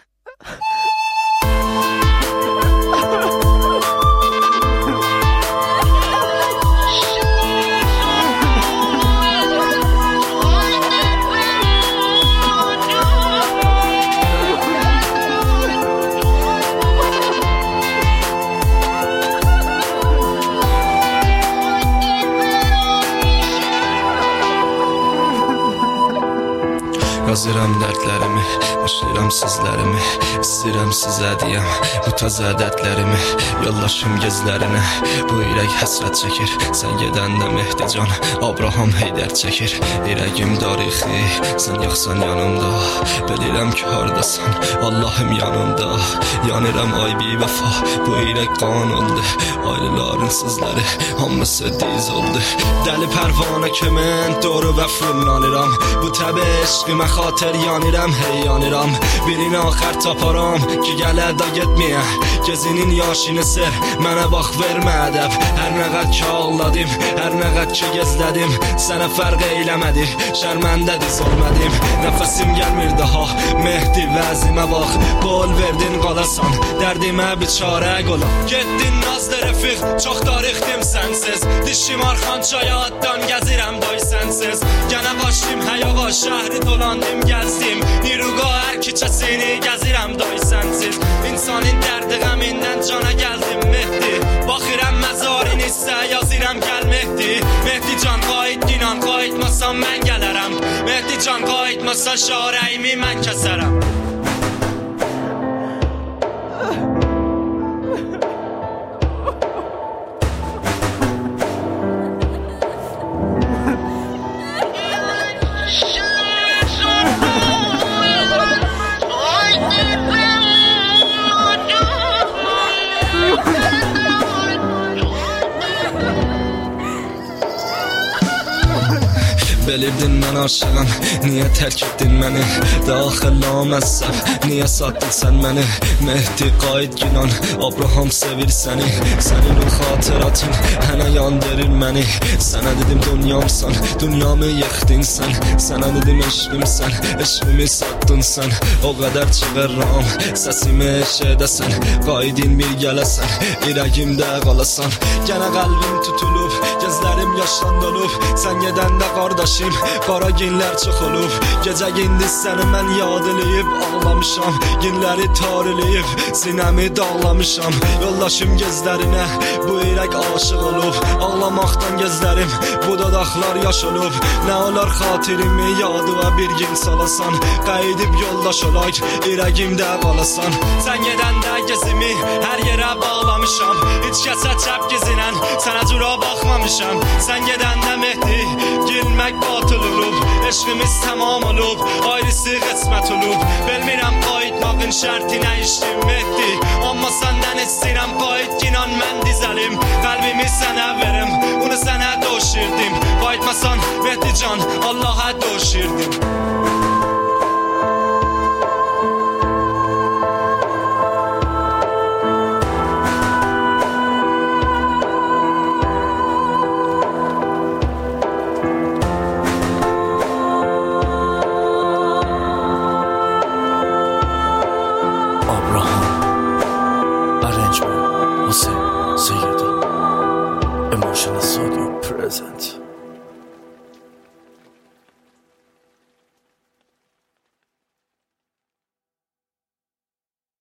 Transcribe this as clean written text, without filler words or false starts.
Yazıram dərdlərimi, yaşayıram sizlərimi, istəyirəm sizə deyəm bu təzə dərdlərimi. Yollaşım gezlərinə, bu ürək həsrət çəkir. Sən gedəndə Mehdican, Abraham Heydər çəkir. Ürəyim tarixi, sən yoxsan yanımda. Bilirəm ki hardasan, Allahım yanımda. Yanıram ay bir vəfa, bu ürək qanundur. Ailələrin sizləri, hamısı diz oldu. Dəli pərvanə kimin, doğru və fırlanıram. Bu təbi eşqimə xatir yanıram, hey yanıram. Birini axər taparam ki gələ da getməyə. Gezinin yaşını ser, mənə bax vermə ədəb. Hər nə qəd ki ağladım, hər nə qəd ki gezlədim. Sənə fərq eyləmədi, şərməndə diz olmadım. Nəfəsim gəlmir daha, Mehdi vəzimə bax. Qol verdin qalasan, dərdimə biçarə qola. Getdin nazlı rəfiq, çox tarixdim sənsiz. Dişim arxanca yaddan gəzirəm doy sənsiz. Gənə başım həyava şəhri dolandım gəzdim. Niruqa hər küçəsini gəzirəm doy sənsiz. İnsanın dərdi qəmindən cana gəldim Mehdi. Baxıram məzarin isə yazıram gəl Mehdi. Mehdi can qayıt inan, qayıtmasan mən gələrəm. Mehdi can qayıtmasa şarəyimi mən kəsərəm. Bilirdin mən aşığam, niyə tərk etdin məni? Daxil naməzsəb, niyə satdın sən məni? Mehdi qayıt günan, Abraham sevir səni. Sənin o xatıratın hənə yandırır məni. Sənə dedim dünyamsan, dünyamı yıxdın sən. Sənə dedim eşqimsən, eşqimi satdın sən. O qədər çığırram, səsimi eşədəsən. Qaydin bir gələsən, ürəyimdə qalasan. Gənə qəlbim tutulub, gözlərim yaşdan dolub. Sən gedəndə qardaşım, qara günlər çox olub. Gecə gündüz səni mən yad eləyib ağlamışam. Günləri tareləyib sinəmi dağlamışam. Yollaşım gözlərinə, bu ürək aşıq olub. Ağlamaqdan gözlərim, bu dodaqlar yaş olub. Nə olar xatirimi yadıva bir gün salasan. Qayıdıb yoldaş olaq, ürəyimdə qalasan. Sən gedəndə gözümü hər yerə bağlamışam. Heç kəsə çəp gezinən, sənə cura baxmamışam. Sən gedəndə Mehdi, gülmək batıl olub. Eşqimiz tamam olub, ayrısı qismət olub. Bilmirəm qayıtmağın şərti nə işdim Mehdi. Amma səndən istəyirəm qayıt ginan mən dizəlim. Qəlbimi sənə verim, bunu sənə doşirdim. Qayıtmasan Mehdi can, Allaha doşirdim. Arrangement, você, Sayedi. Emotional Audio present.